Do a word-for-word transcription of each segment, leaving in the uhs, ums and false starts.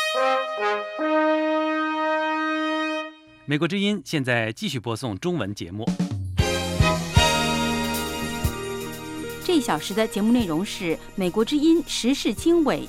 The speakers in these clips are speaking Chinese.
美国之音现在继续播送中文节目。 这一小时的节目内容是美国之音时事经纬。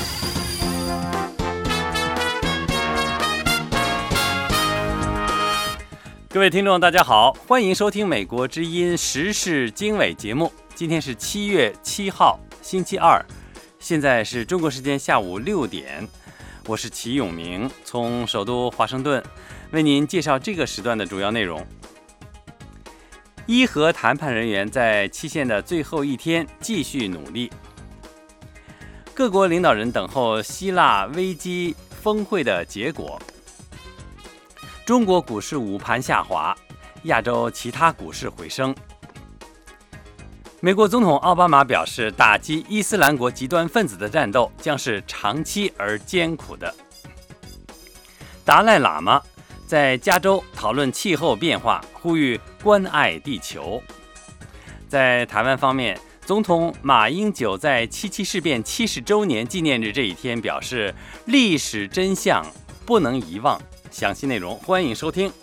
各位听众大家好，欢迎收听美国之音时事经纬节目。今天是七月七号星期二，现在是中国时间下午六点，我是齐永明，从首都华盛顿为您介绍这个时段的主要内容。伊核谈判人员在期限的最后一天继续努力。各国领导人等候希腊危机峰会的结果。中国股市午盘下滑，亚洲其他股市回升。美国总统奥巴马表示，打击伊斯兰国极端分子的战斗将是长期而艰苦的。达赖喇嘛在加州讨论气候变化，呼吁关爱地球。在台湾方面，总统马英九在七七事变七十周年纪念日这一天表示，历史真相不能遗忘。详细内容欢迎收听。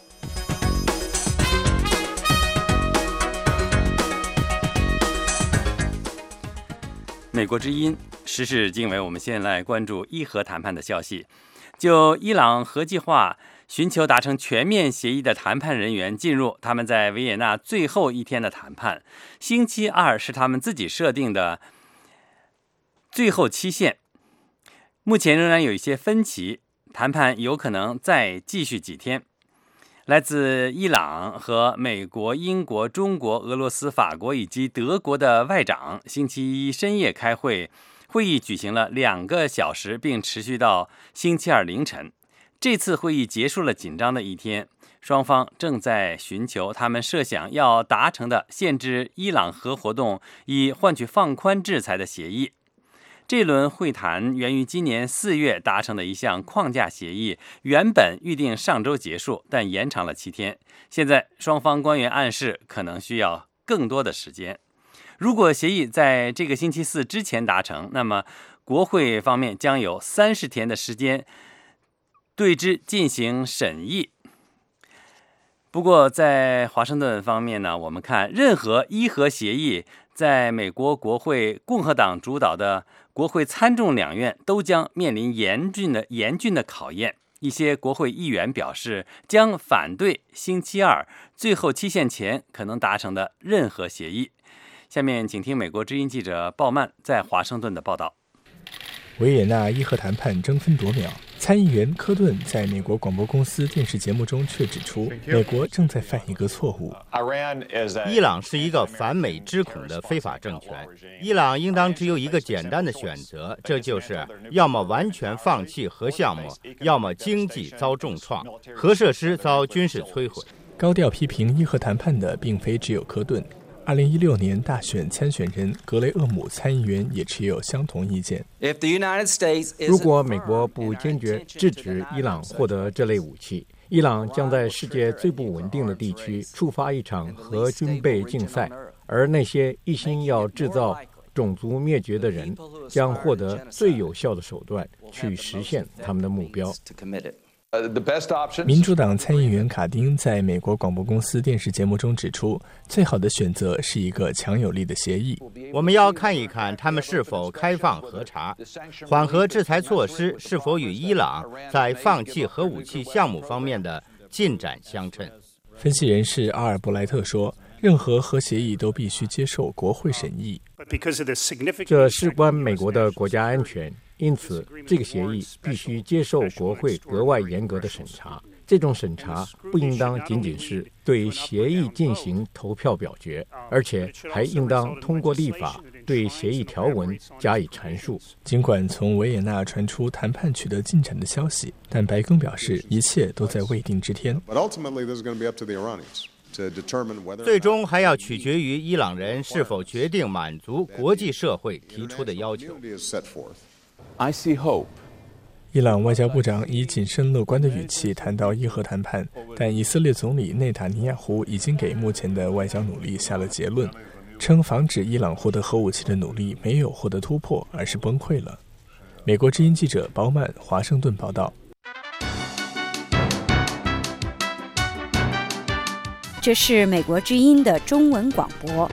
美国之音时事经纬，我们先来关注伊核谈判的消息。就伊朗核计划寻求达成全面协议的谈判人员进入他们在维也纳最后一天的谈判，星期二是他们自己设定的最后期限。目前仍然有一些分歧，谈判有可能再继续几天。来自伊朗和美国、英国、中国、俄罗斯、法国以及德国的外长星期一深夜开会，会议举行了两个小时，并持续到星期二凌晨。这次会议结束了紧张的一天，双方正在寻求他们设想要达成的限制伊朗核活动以换取放宽制裁的协议。这轮会谈源于今年四月达成的一项框架协议，原本预定上周结束，但延长了七天。现在双方官员暗示可能需要更多的时间。如果协议在这个星期四之前达成，那么国会方面将有三十天的时间对之进行审议。不过在华盛顿方面呢，我们看任何伊核协议在美国国会共和党主导的国会参众两院都将面临严峻的严峻的考验。一些国会议员表示将反对星期二最后期限前可能达成的任何协议。下面请听美国之音记者鲍曼在华盛顿的报道。 维也纳伊核谈判争分夺秒，参议员科顿在美国广播公司电视节目中却指出，美国正在犯一个错误。 伊朗是一个反美之恐的非法政权，伊朗应当只有一个简单的选择，这就是要么完全放弃核项目，要么经济遭重创，核设施遭军事摧毁。 高调批评伊核谈判的并非只有科顿。二零一六年大选参选人格雷厄姆参议员也持有相同意见。 如果美国不坚决制止伊朗获得这类武器，伊朗将在世界最不稳定的地区触发一场核军备竞赛，而那些一心要制造种族灭绝的人将获得最有效的手段去实现他们的目标。 民主党参议员卡丁在美国广播公司电视节目中指出，最好的选择是一个强有力的协议。 我们要看一看他们是否开放核查，缓和制裁措施是否与伊朗在放弃核武器项目方面的进展相称。 分析人士阿尔布莱特说，任何核协议都必须接受国会审议， 这事关美国的国家安全，因此这个协议必须接受国会格外严格的审查。这种审查不应当仅仅是对协议进行投票表决，而且还应当通过立法对协议条文加以阐述。 尽管从维也纳传出谈判取得进展的消息，但白宫表示一切都在未定之天。 最终还要取决于伊朗人是否决定满足国际社会提出的要求。 伊朗外交部长以谨慎乐观的语气谈到伊核谈判，但以色列总理内塔尼亚胡已经给目前的外交努力下了结论，称防止伊朗获得核武器的努力没有获得突破，而是崩溃了。 美国之音记者包曼华盛顿报道。 这是美国之音的中文广播。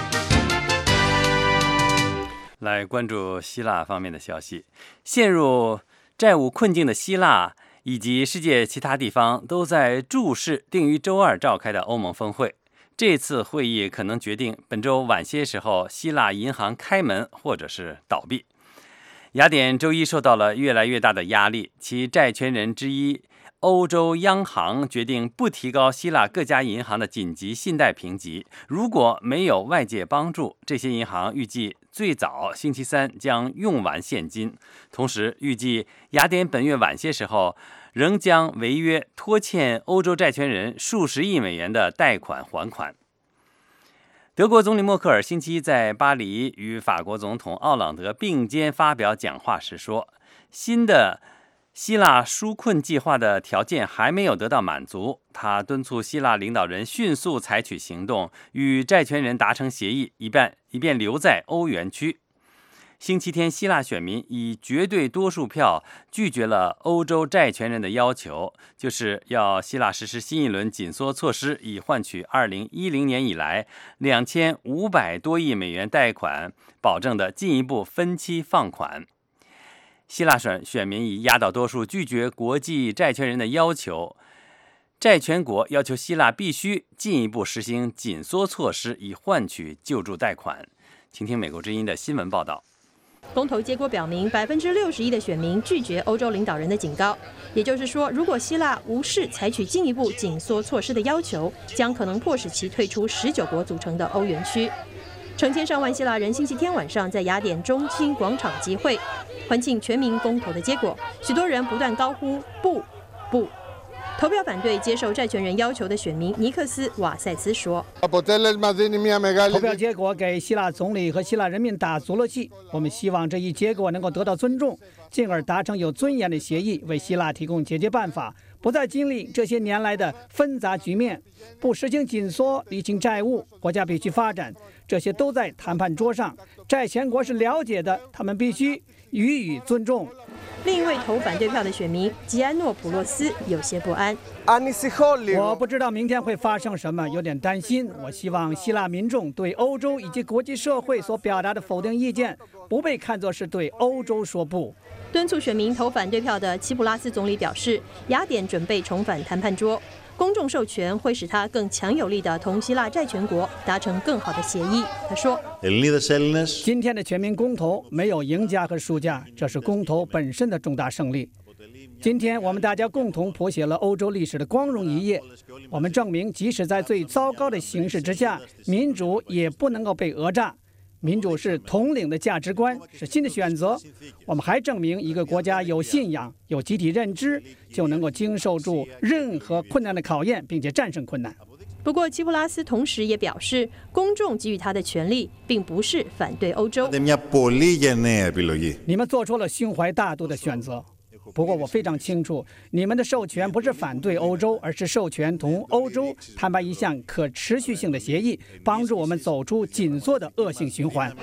来关注希腊方面的消息。陷入债务困境的希腊以及世界其他地方都在注视定于周二召开的欧盟峰会。这次会议可能决定本周晚些时候希腊银行开门或者是倒闭。雅典周一受到了越来越大的压力，其债权人之一欧洲央行决定不提高希腊各家银行的紧急信贷评级。如果没有外界帮助，这些银行预计最早星期三将用完现金。同时，预计雅典本月晚些时候仍将违约拖欠欧洲债权人数十亿美元的贷款还款。德国总理默克尔星期一在巴黎与法国总统奥朗德并肩发表讲话时说，新的希腊纾困计划的条件还没有得到满足，他敦促希腊领导人迅速采取行动，与债权人达成协议，以便以便留在欧元区。星期天，希腊选民以绝对多数票拒绝了欧洲债权人的要求，就是要希腊实施新一轮紧缩措施，以换取二零一零年以来两千五百多亿美元贷款保证的进一步分期放款。希腊选选民以压倒多数拒绝国际债权人的要求，债权国要求希腊必须进一步实行紧缩措施，以换取救助贷款。请听美国之音的新闻报道。 公投结果表明，百分之六十一的选民拒绝欧洲领导人的警告，也就是说，如果希腊无视采取进一步紧缩措施的要求，将可能迫使其退出十九国组成的欧元区。成千上万希腊人星期天晚上在雅典中心广场集会，欢庆全民公投的结果。许多人不断高呼“不，不”。投票反对接受债权人要求的选民尼克斯·瓦塞茨说：“ 投票结果给希腊总理和希腊人民打足了气。我们希望这一结果能够得到尊重，进而达成有尊严的协议，为希腊提供解决办法，不再经历这些年来的纷杂局面。不实行紧缩、理清债务，国家必须发展，这些都在谈判桌上。债权国是了解的，他们必须予以尊重。” 另一位投反对票的选民吉安诺普洛斯有些不安。 我不知道明天会发生什么，有点担心。我希望希腊民众对欧洲以及国际社会所表达的否定意见不被看作是对欧洲说不。 敦促选民投反对票的齐普拉斯总理表示，雅典准备重返谈判桌，公众授权会使他更强有力地同希腊债权国达成更好的协议。他说：“ 今天的全民公投没有赢家和输家，这是公投本身的重大胜利。今天我们大家共同谱写了欧洲历史的光荣一页。我们证明，即使在最糟糕的形势之下，民主也不能够被讹诈。民主是统领的价值观，是新的选择。我们还证明，一个国家有信仰、有集体认知，就能够经受住任何困难的考验，并且战胜困难。” 不过，齐普拉斯同时也表示，公众给予他的权利，并不是反对欧洲。 你们做出了胸怀大度的选择。不过我非常清楚，你们的授权不是反对欧洲，而是授权同欧洲谈判一项可持续性的协议，帮助我们走出紧缩的恶性循环。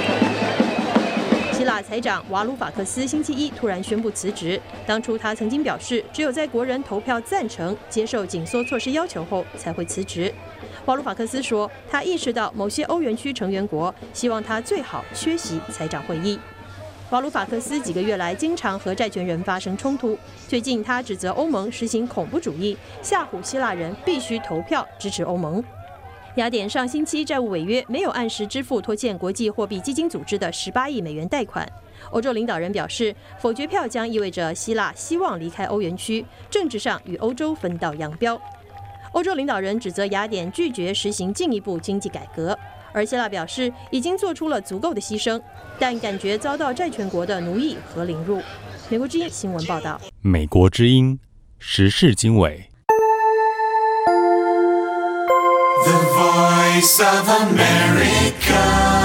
希腊财长瓦鲁法克斯星期一突然宣布辞职。当初他曾经表示，只有在国人投票赞成接受紧缩措施要求后才会辞职。瓦鲁法克斯说，他意识到某些欧元区成员国希望他最好缺席财长会议。瓦鲁法克斯几个月来经常和债权人发生冲突。最近，他指责欧盟实行恐怖主义，吓唬希腊人必须投票支持欧盟。雅典上星期债务违约，没有按时支付拖欠国际货币基金组织的十八亿美元贷款。欧洲领导人表示，否决票将意味着希腊希望离开欧元区，政治上与欧洲分道扬镳。欧洲领导人指责雅典拒绝实行进一步经济改革。而希腊表示已经做出了足够的牺牲，但感觉遭到债权国的奴役和凌辱。美国之音新闻报道。 美国之音时事经纬。The Voice of America。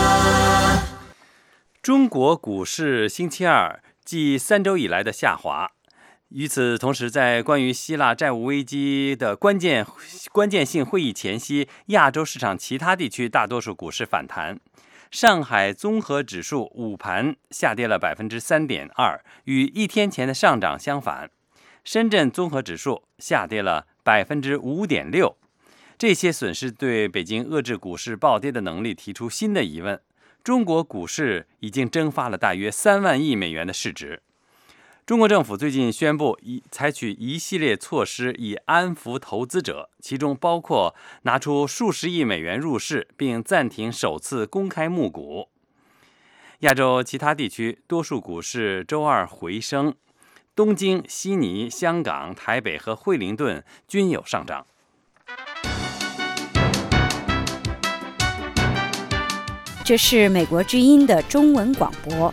中国股市星期二继三周以来的下滑。与此同时，在关于希腊债务危机的关键关键性会议前夕，亚洲市场其他地区大多数股市反弹。 上海综合指数午盘下跌了 百分之三点二， 与一天前的上涨相反。深圳综合指数下跌了 百分之五点六。 这些损失对北京遏制股市暴跌的能力提出新的疑问。中国股市已经蒸发了大约三万亿美元的市值。中国政府最近宣布以采取一系列措施以安抚投资者，其中包括拿出数十亿美元入市，并暂停首次公开募股。亚洲其他地区多数股市周二回升，东京、悉尼、香港、台北和惠灵顿均有上涨。 这是美国之音的中文广播。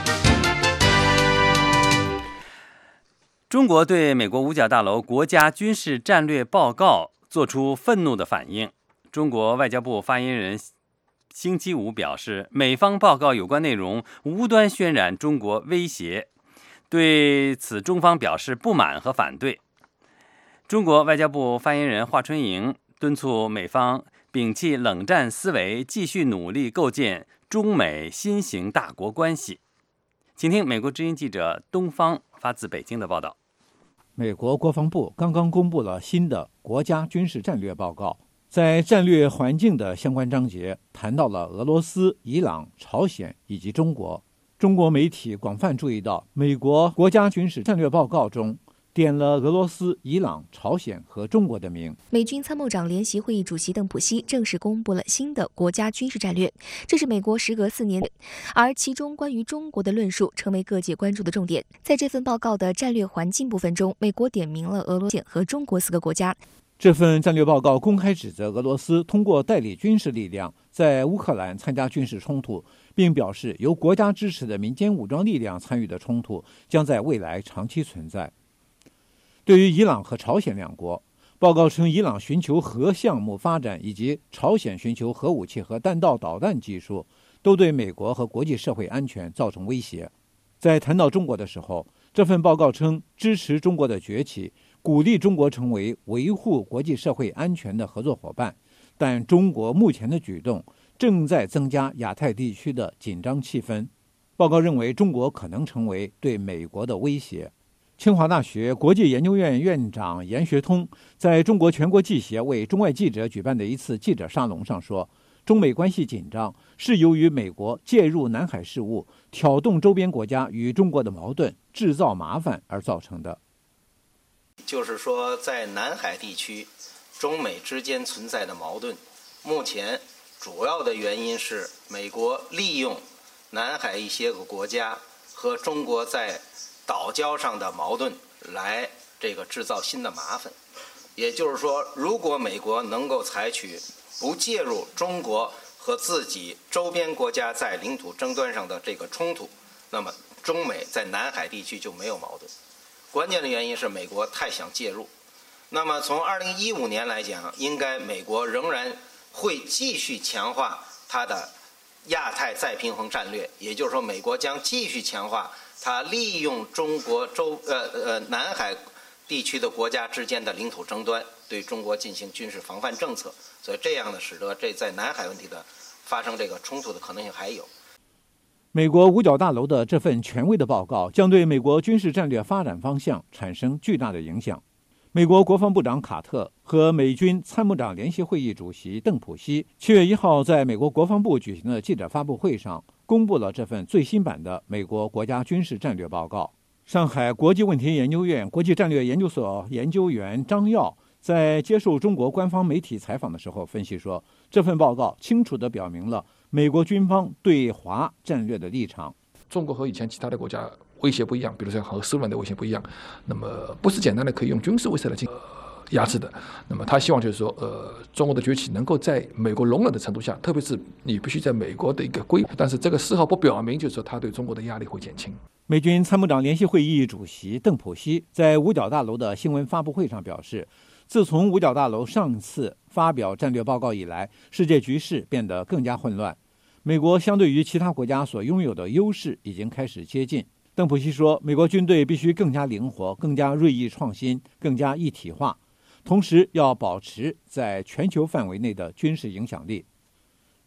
中国对美国五角大楼国家军事战略报告作出愤怒的反应。中国外交部发言人星期五表示，美方报告有关内容无端渲染中国威胁，对此中方表示不满和反对。中国外交部发言人华春莹敦促美方摒弃冷战思维，继续努力构建中美新型大国关系。请听美国之音记者东方发自北京的报道。 美国国防部刚刚公布了新的国家军事战略报告，在战略环境的相关章节谈到了俄罗斯、伊朗、朝鲜以及中国。中国媒体广泛注意到，美国国家军事战略报告中点了俄罗斯、伊朗、朝鲜和中国的名。 美军参谋长联席会议主席邓普西正式公布了新的国家军事战略，这是美国时隔四年，而其中关于中国的论述成为各界关注的重点。在这份报告的战略环境部分中，美国点名了俄罗斯和中国四个国家。 这份战略报告公开指责俄罗斯通过代理军事力量在乌克兰参加军事冲突，并表示由国家支持的民间武装力量参与的冲突将在未来长期存在。对于伊朗和朝鲜两国，报告称伊朗寻求核项目发展以及朝鲜寻求核武器和弹道导弹技术，都对美国和国际社会安全造成威胁。在谈到中国的时候，这份报告称支持中国的崛起，鼓励中国成为维护国际社会安全的合作伙伴，但中国目前的举动正在增加亚太地区的紧张气氛。报告认为中国可能成为对美国的威胁。清华大学国际研究院院长严学通在中国全国记协为中外记者举办的一次记者沙龙上说，中美关系紧张是由于美国介入南海事务，挑动周边国家与中国的矛盾，制造麻烦而造成的。 就是说，在南海地区，中美之间存在的矛盾，目前主要的原因是美国利用南海一些个国家和中国在岛礁上的矛盾来这个制造新的麻烦。也就是说，如果美国能够采取不介入中国和自己周边国家在领土争端上的这个冲突，那么中美在南海地区就没有矛盾。关键的原因是美国太想介入。那么从二零一五年来讲，应该美国仍然会继续强化它的亚太再平衡战略，也就是说，美国将继续强化它利用中国周呃呃南海地区的国家之间的领土争端，对中国进行军事防范政策。所以这样呢，使得这在南海问题的发生这个冲突的可能性还有。 美国五角大楼的这份权威的报告将对美国军事战略发展方向产生巨大的影响。美国国防部长卡特和美军参谋长联席会议主席邓普西七月一号在美国国防部举行的记者发布会上公布了这份最新版的美国国家军事战略报告。上海国际问题研究院国际战略研究所研究员张耀在接受中国官方媒体采访的时候分析说，这份报告清楚地表明了美国军方对华战略的立场。 中国和以前其他的国家威胁不一样，比如说和苏联的威胁不一样，那么不是简单的可以用军事威慑来进行压制的。那么他希望就是说，呃，中国的崛起能够在美国容忍的程度下，特别是你必须在美国的一个规，但是这个丝毫不表明就是说他对中国的压力会减轻。 美军参谋长联席会议主席邓普西在五角大楼的新闻发布会上表示，自从五角大楼上次发表战略报告以来，世界局势变得更加混乱。美国相对于其他国家所拥有的优势已经开始接近。邓普西说，美国军队必须更加灵活、更加锐意创新、更加一体化，同时要保持在全球范围内的军事影响力。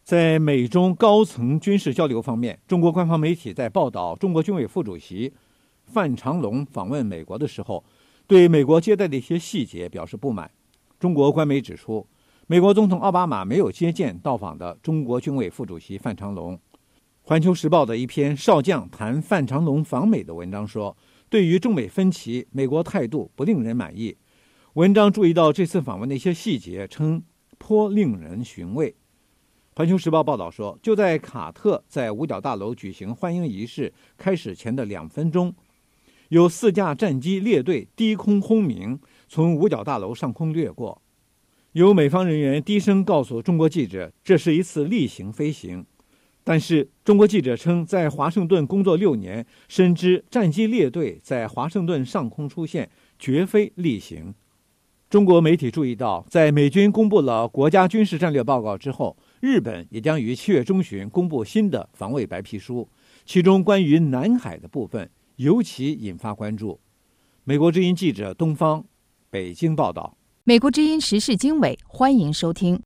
在美中高层军事交流方面，中国官方媒体在报道中国军委副主席范长龙访问美国的时候，对美国接待的一些细节表示不满。中国官媒指出，美国总统奥巴马没有接见到访的中国军委副主席范长龙。环球时报的一篇少将谈范长龙访美的文章说，对于中美分歧，美国态度不令人满意。文章注意到这次访问的一些细节，称颇令人寻味。环球时报报道说，就在卡特在五角大楼举行欢迎仪式开始前的两分钟，有四架战机列队低空轰鸣，从五角大楼上空掠过。有美方人员低声告诉中国记者，这是一次例行飞行。但是中国记者称，在华盛顿工作六年，深知战机列队在华盛顿上空出现绝非例行。中国媒体注意到，在美军公布了国家军事战略报告之后，日本也将于七月中旬公布新的防卫白皮书，其中关于南海的部分尤其引发关注。美国之音记者东方北京报道。 美国之音时事经纬，欢迎收听。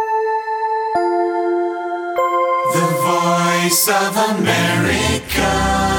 The Voice of America。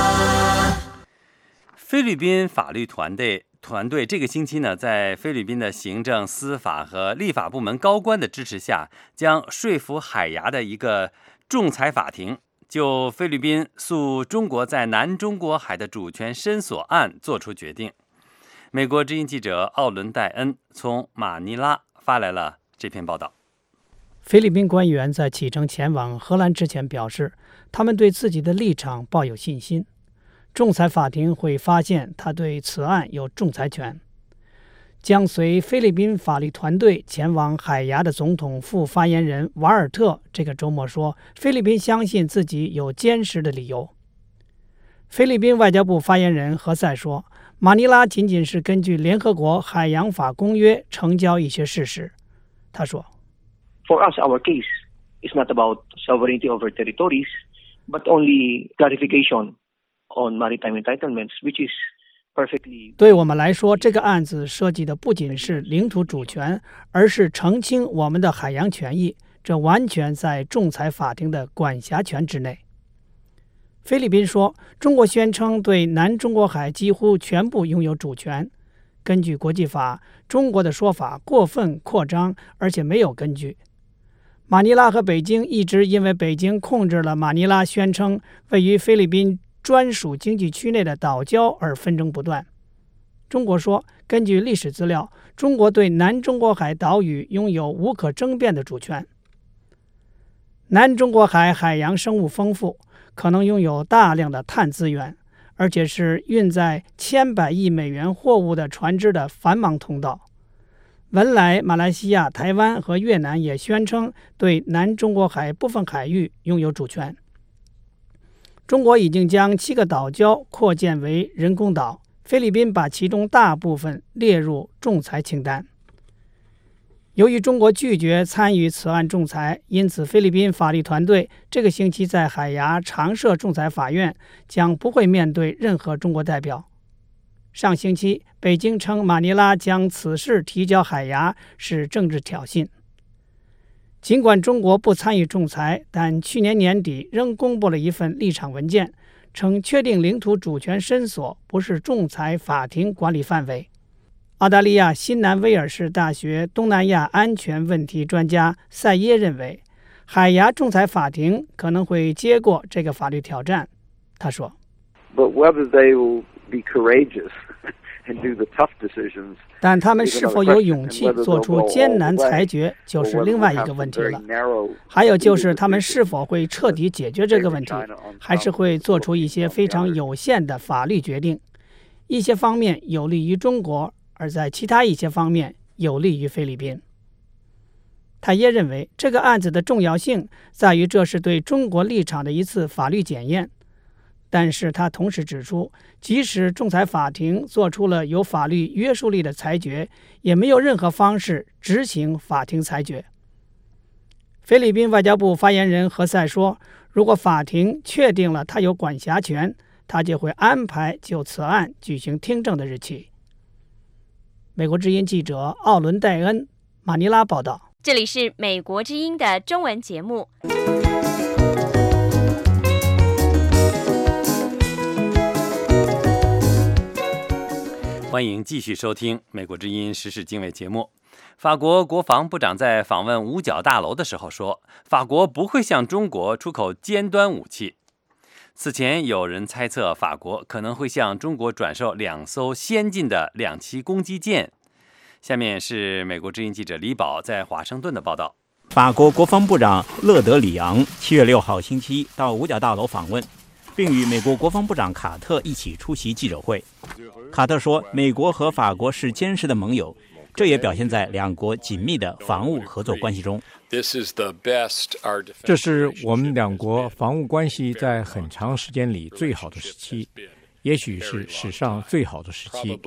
菲律宾法律团队团队这个星期呢，在菲律宾的行政、司法和立法部门高官的支持下，将说服海牙的一个仲裁法庭就菲律宾诉中国在南中国海的主权申索案作出决定。美国之音记者奥伦戴恩从马尼拉发来了这篇报道。 菲律宾官员在启程前往荷兰之前表示，他们对自己的立场抱有信心。仲裁法庭会发现他对此案有仲裁权。将随菲律宾法律团队前往海牙的总统副发言人瓦尔特这个周末说，菲律宾相信自己有坚实的理由。菲律宾外交部发言人何塞说，马尼拉仅仅是根据联合国海洋法公约呈交一些事实。他说 For us, our case is not about sovereignty over territories, but only clarification on maritime entitlements, which is perfectly... 对我们来说，这个案子涉及的不仅是领土主权，而是澄清我们的海洋权益，这完全在仲裁法庭的管辖权之内。菲律宾说，中国宣称对南中国海几乎全部拥有主权。根据国际法，中国的说法过分扩张，而且没有根据。马尼拉和北京一直因为北京控制了马尼拉宣称位于菲律宾专属经济区内的岛礁而纷争不断。中国说，根据历史资料，中国对南中国海岛屿拥有无可争辩的主权。南中国海海洋生物丰富，可能拥有大量的碳资源，而且是运载千百亿美元货物的船只的繁忙通道。文莱、马来西亚、台湾和越南也宣称对南中国海部分海域拥有主权。中国已经将七个岛礁扩建为人工岛，菲律宾把其中大部分列入仲裁清单。由于中国拒绝参与此案仲裁，因此菲律宾法律团队这个星期在海牙常设仲裁法院将不会面对任何中国代表。上星期，北京称马尼拉将此事提交海牙是政治挑衅。尽管中国不参与仲裁，但去年年底仍公布了一份立场文件，称确定领土主权申索不是仲裁法庭管理范围。澳大利亚新南威尔士大学东南亚安全问题专家塞耶认为，海牙仲裁法庭可能会接过这个法律挑战。他说 But whether they will be courageous and do the tough decisions, 但他们是否有勇气做出艰难裁决就是另外一个问题了。还有就是他们是否会彻底解决这个问题，还是会做出一些非常有限的法律决定，一些方面有利于中国，而在其他一些方面有利于菲律宾。他也认为这个案子的重要性在于这是对中国立场的一次法律检验，但是他同时指出，即使仲裁法庭做出了有法律约束力的裁决，也没有任何方式执行法庭裁决。菲律宾外交部发言人何塞说，如果法庭确定了他有管辖权，他就会安排就此案举行听证的日期。美国之音记者奥伦戴恩，马尼拉报道。 这里是美国之音的中文节目。 欢迎继续收听美国之音时事经纬节目。法国国防部长在访问五角大楼的时候说，法国不会向中国出口尖端武器。此前有人猜测法国可能会向中国转售两艘先进的两栖攻击舰。下面是美国之音记者李宝在华盛顿的报道。 法国国防部长勒德里昂七月六号星期一到五角大楼访问，并与美国国防部长卡特一起出席记者会。卡特说，美国和法国是坚实的盟友，这也表现在两国紧密的防务合作关系中。 这是我们两国防务关系在很长时间里最好的时期，也许是史上最好的时期。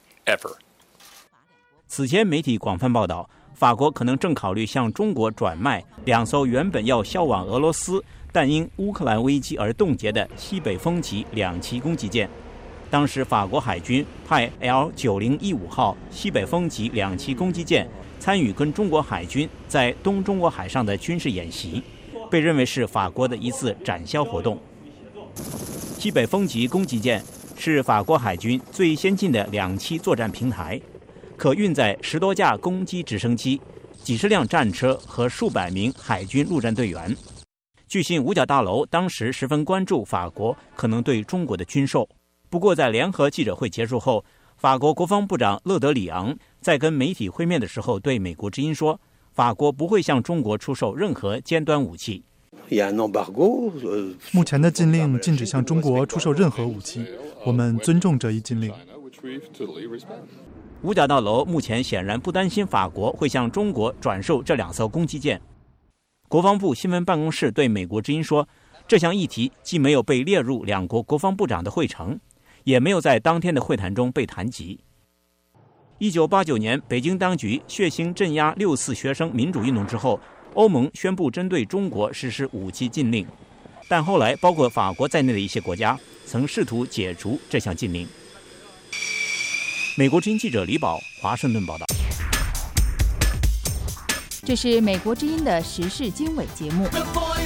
此前媒体广泛报道，法国可能正考虑向中国转卖两艘原本要销往俄罗斯，但因乌克兰危机而冻结的西北风级两栖攻击舰。当时法国海军派 L 九零一五号西北风级两栖攻击舰参与跟中国海军在东中国海上的军事演习，被认为是法国的一次展销活动。西北风级攻击舰是法国海军最先进的两栖作战平台，可运载十多架攻击直升机、几十辆战车和数百名海军陆战队员。据信五角大楼当时十分关注法国可能对中国的军售。不过在联合记者会结束后，法国国防部长勒德里昂在跟媒体会面的时候对美国之音说，法国不会向中国出售任何尖端武器。 目前的禁令禁止向中国出售任何武器，我们尊重这一禁令。 五角大楼目前显然不担心法国会向中国转售这两艘攻击舰。国防部新闻办公室对美国之音说，这项议题既没有被列入两国国防部长的会程，也没有在当天的会谈中被谈及。一九八九年，北京当局血腥镇压六四学生民主运动之后，欧盟宣布针对中国实施武器禁令，但后来包括法国在内的一些国家曾试图解除这项禁令。美国之音记者李宝，华盛顿报道。 这是美国之音的时事经纬节目。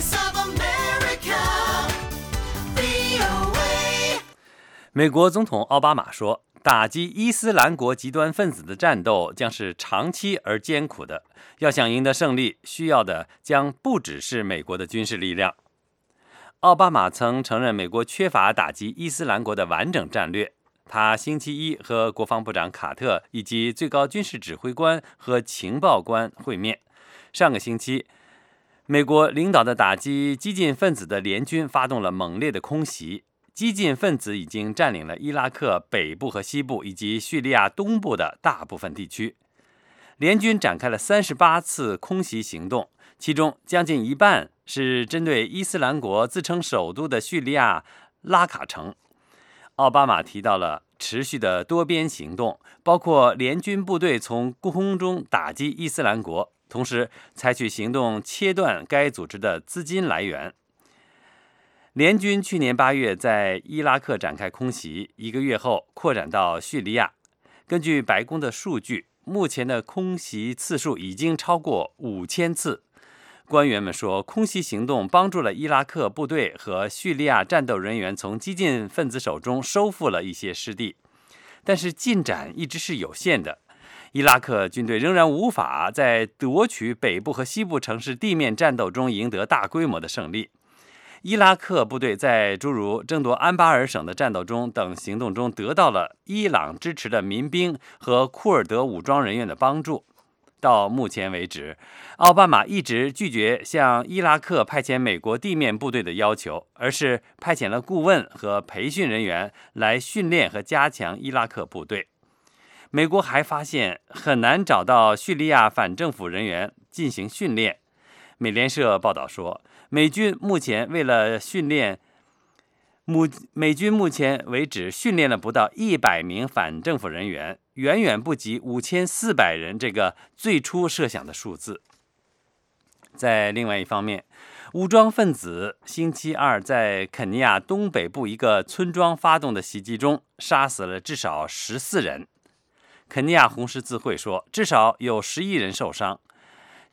美国总统奥巴马说，打击伊斯兰国极端分子的战斗将是长期而艰苦的，要想赢得胜利，需要的将不只是美国的军事力量。奥巴马曾承认美国缺乏打击伊斯兰国的完整战略。他星期一和国防部长卡特以及最高军事指挥官和情报官会面。上个星期，美国领导的打击激进分子的联军发动了猛烈的空袭。激进分子已经占领了伊拉克北部和西部以及叙利亚东部的大部分地区。联军展开了三十八次空袭行动，其中将近一半是针对伊斯兰国自称首都的叙利亚拉卡城。奥巴马提到了持续的多边行动，包括联军部队从空中打击伊斯兰国，同时采取行动切断该组织的资金来源。联军去年八月在伊拉克展开空袭，一个月后扩展到叙利亚。根据白宫的数据，目前的空袭次数已经超过五千次。官员们说，空袭行动帮助了伊拉克部队和叙利亚战斗人员从激进分子手中收复了一些失地，但是进展一直是有限的。伊拉克军队仍然无法在夺取北部和西部城市地面战斗中赢得大规模的胜利。伊拉克部队在诸如争夺安巴尔省的战斗中等行动中得到了伊朗支持的民兵和库尔德武装人员的帮助。到目前为止，奥巴马一直拒绝向伊拉克派遣美国地面部队的要求，而是派遣了顾问和培训人员来训练和加强伊拉克部队。美国还发现很难找到叙利亚反政府人员进行训练。美联社报道说，美军目前为了训练，美军目前为止训练了不到一百名反政府人员，远远不及五千四百人这个最初设想的数字。在另外一方面，武装分子星期二在肯尼亚东北部一个村庄发动的袭击中，杀死了至少十四人。肯尼亚红十字会说，至少有十一人受伤。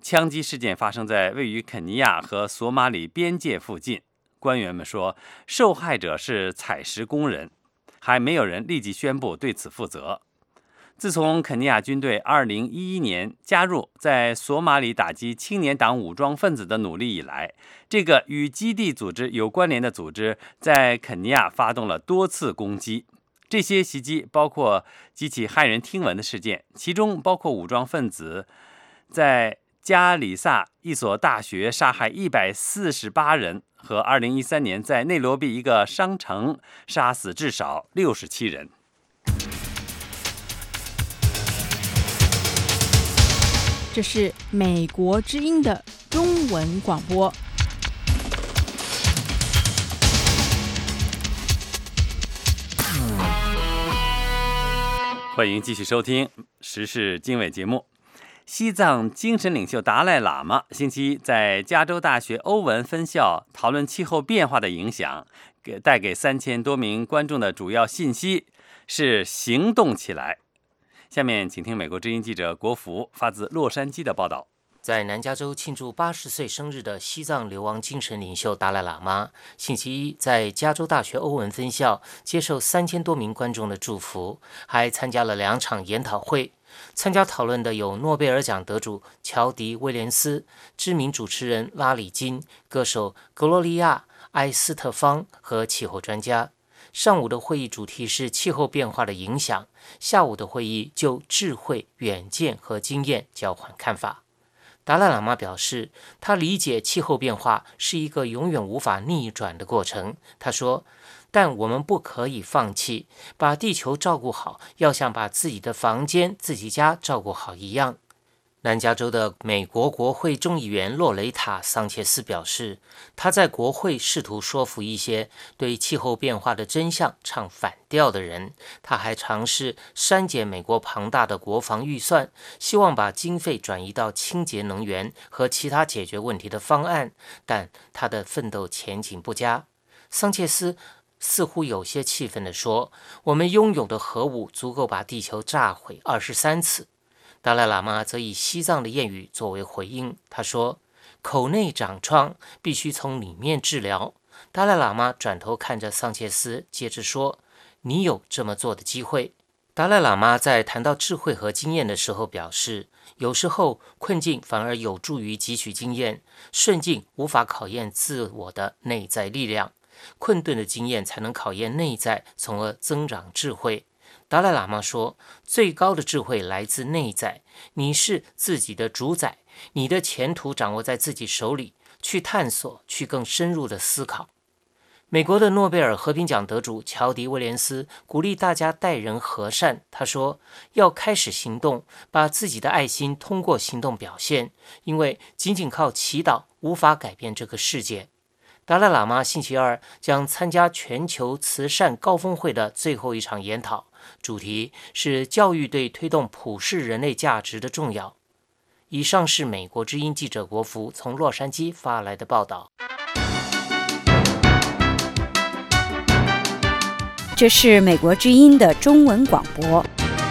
枪击事件发生在位于肯尼亚和索马里边界附近。官员们说，受害者是采石工人，还没有人立即宣布对此负责。自从肯尼亚军队二零一一年加入在索马里打击青年党武装分子的努力以来，这个与基地组织有关联的组织在肯尼亚发动了多次攻击。这些袭击包括几起骇人听闻的事件，其中包括武装分子在加里萨一所大学杀害一百四十八人，和二零一三年在内罗毕一个商城杀死至少六十七人。 这是美国之音的中文广播。 欢迎继续收听时事经纬节目。西藏精神领袖达赖喇嘛星期一在加州大学欧文分校讨论气候变化的影响，给带给三千多名观众的主要信息是行动起来。下面请听美国之音记者国福发自洛杉矶的报道。 在南加州庆祝八十岁生日的西藏流亡精神领袖达赖喇嘛星期一在加州大学欧文分校接受三千多名观众的祝福，还参加了两场研讨会。参加讨论的有诺贝尔奖得主乔迪·威廉斯、知名主持人拉里金、歌手格洛利亚·埃斯特芳和气候专家。上午的会议主题是气候变化的影响，下午的会议就智慧、远见和经验交换看法。达赖喇嘛表示，他理解气候变化是一个永远无法逆转的过程。他说，但我们不可以放弃，把地球照顾好，要像把自己的房间、自己家照顾好一样。南加州的美国国会众议员洛雷塔·桑切斯表示，他在国会试图说服一些对气候变化的真相唱反调的人。他还尝试删减美国庞大的国防预算，希望把经费转移到清洁能源和其他解决问题的方案，但他的奋斗前景不佳。桑切斯似乎有些气愤地说，我们拥有的核武足够把地球炸毁二十三次。达赖喇嘛则以西藏的谚语作为回应，他说，口内长疮必须从里面治疗。达赖喇嘛转头看着桑切斯，接着说，你有这么做的机会。达赖喇嘛在谈到智慧和经验的时候表示，有时候困境反而有助于汲取经验，顺境无法考验自我的内在力量，困顿的经验才能考验内在，从而增长智慧。达赖喇嘛说，最高的智慧来自内在，你是自己的主宰，你的前途掌握在自己手里，去探索，去更深入的思考。美国的诺贝尔和平奖得主乔迪·威廉斯鼓励大家待人和善，他说，要开始行动，把自己的爱心通过行动表现，因为仅仅靠祈祷无法改变这个世界。达赖喇嘛星期二将参加全球慈善高峰会的最后一场研讨，主题是教育对推动普世人类价值的重要。以上是美国之音记者国福从洛杉矶发来的报道。 这是美国之音的中文广播。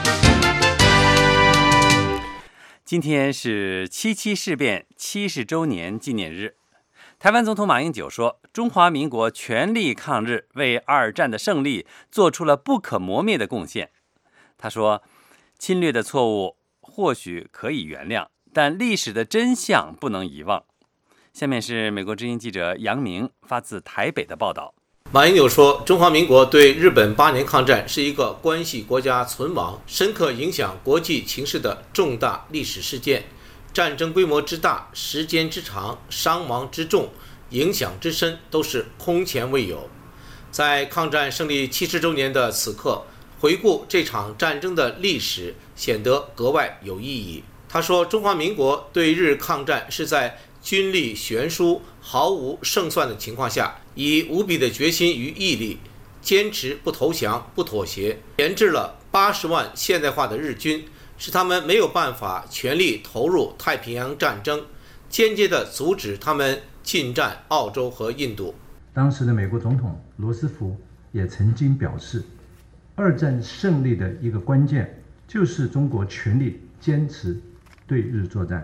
今天是七七事变七十周年纪念日。台湾总统马英九说，中华民国全力抗日，为二战的胜利做出了不可磨灭的贡献。他说，侵略的错误或许可以原谅，但历史的真相不能遗忘。下面是美国之音记者杨明发自台北的报道。 马英九说，中华民国对日本八年抗战是一个关系国家存亡、深刻影响国际情势的重大历史事件。战争规模之大、时间之长、伤亡之重、影响之深，都是空前未有。在抗战胜利七十周年的此刻，回顾这场战争的历史，显得格外有意义。他说，中华民国对日抗战是在军力悬殊、毫无胜算的情况下，以无比的决心与毅力，坚持不投降、不妥协，研制了八十万现代化的日军，使他们没有办法全力投入太平洋战争，间接地阻止他们进占澳洲和印度。 当时的美国总统罗斯福也曾经表示，二战胜利的一个关键就是中国全力坚持对日作战，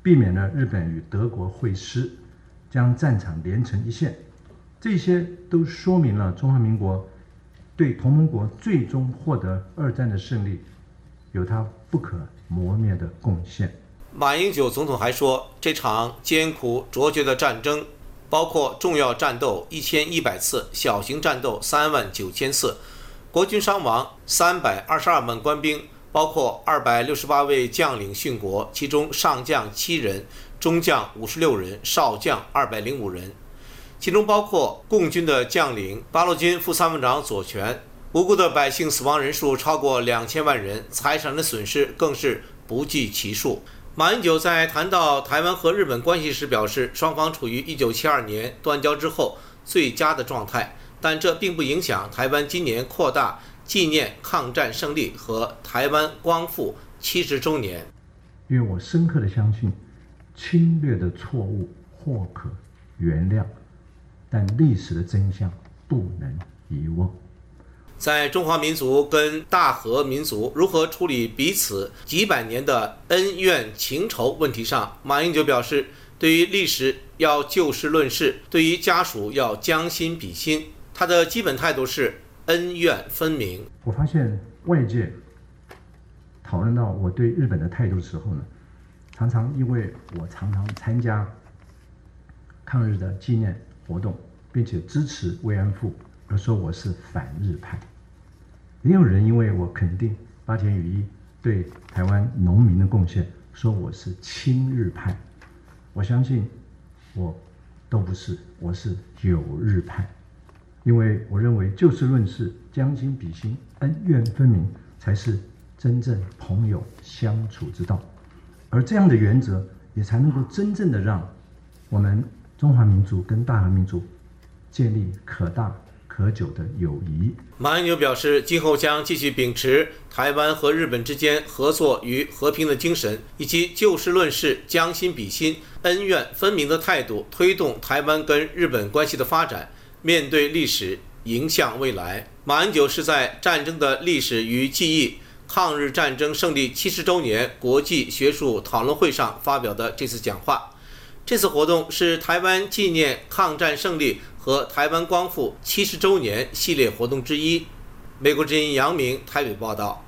避免了日本与德国会师，将战场连成一线。这些都说明了中华民国对同盟国最终获得二战的胜利有它不可磨灭的贡献。 马英九总统还说，这场艰苦卓绝的战争包括重要战斗一千一百次，小型战斗三万九千次，国军伤亡三百二十二万官兵，包括二百六十八位将领殉国，其中上将七人，中将五十六人，少将二百零五人，其中包括共军的将领八路军副参谋长左权。无辜的百姓死亡人数超过两千万人，财产的损失更是不计其数。马英九在谈到台湾和日本关系时表示，双方处于一九七二年断交之后最佳的状态，但这并不影响台湾今年扩大纪念抗战胜利和台湾光复七十周年。 因为我深刻的相信，侵略的错误或可原谅，但历史的真相不能遗忘。 在中华民族跟大和民族如何处理彼此几百年的恩怨情仇问题上，马英九表示，对于历史要就事论事，对于家属要将心比心。他的基本态度是恩怨分明。 我发现外界讨论到我对日本的态度的时候呢，常常因为我常常参加抗日的纪念活动，并且支持慰安妇，而说我是反日派。也有人因为我肯定八田雨衣对台湾农民的贡献，说我是亲日派。我相信我都不是，我是友日派。因为我认为就事论事，将心比心，恩怨分明，才是真正朋友相处之道。而这样的原则，也才能够真正的让我们中华民族跟大和民族建立可大可久的友谊。 马英九表示，今后将继续秉持台湾和日本之间合作与和平的精神，以及就事论事、将心比心、恩怨分明的态度，推动台湾跟日本关系的发展，面对历史，迎向未来。马英九是在战争的历史与记忆抗日战争胜利七十周年国际学术讨论会上发表的这次讲话。这次活动是台湾纪念抗战胜利和台湾光复七十周年系列活动之一。美国之音杨明台北报道。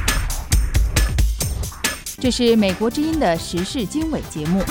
这是美国之音的时事经纬节目。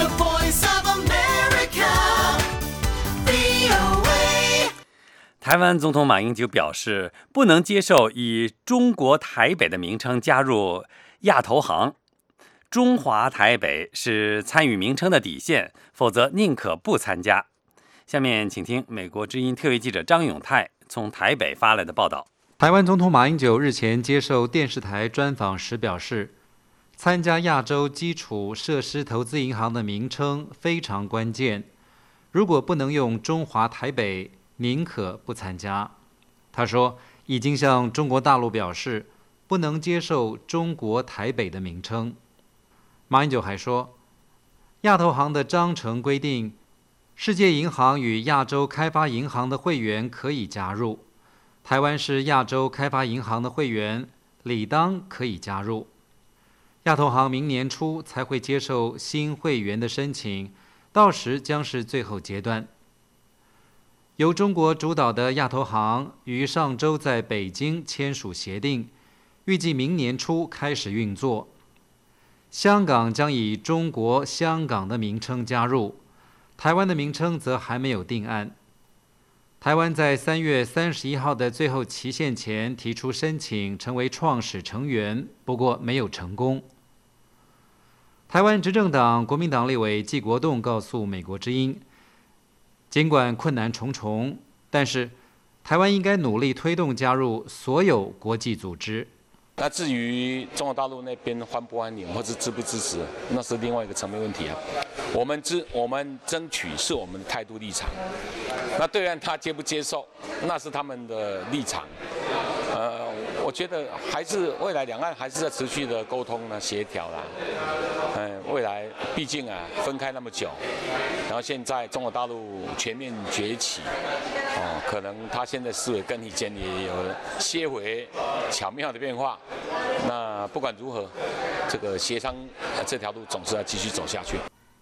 台湾总统马英九表示，不能接受以中国台北的名称加入亚投行。中华台北是参与名称的底线，否则宁可不参加。下面请听美国之音特约记者张永泰从台北发来的报道。 台湾总统马英九日前接受电视台专访时表示，参加亚洲基础设施投资银行的名称非常关键，如果不能用中华台北，宁可不参加。他说，已经向中国大陆表示，不能接受中国台北的名称。马英九还说，亚投行的章程规定，世界银行与亚洲开发银行的会员可以加入，台湾是亚洲开发银行的会员，理当可以加入。亚投行明年初才会接受新会员的申请，到时将是最后阶段。由中国主导的亚投行于上周在北京签署协定，预计明年初开始运作。香港将以中国香港的名称加入，台湾的名称则还没有定案。台湾在三月三十一号的最后期限前提出申请成为创始成员，不过没有成功。台湾执政党国民党立委纪国栋告诉美国之音，尽管困难重重，但是台湾应该努力推动加入所有国际组织。 那至于中国大陆那边欢不欢迎或是支不支持，那是另外一个层面问题啊。我们支我们争取是我们的态度立场，那对岸他接不接受，那是他们的立场。呃，我觉得还是未来两岸还是在持续的沟通呢、协调啦。嗯、呃，未来毕竟啊分开那么久，然后现在中国大陆全面崛起，哦、呃，可能他现在思维跟以前也有些微巧妙的变化。那不管如何，这个协商这条路总是要继续走下去。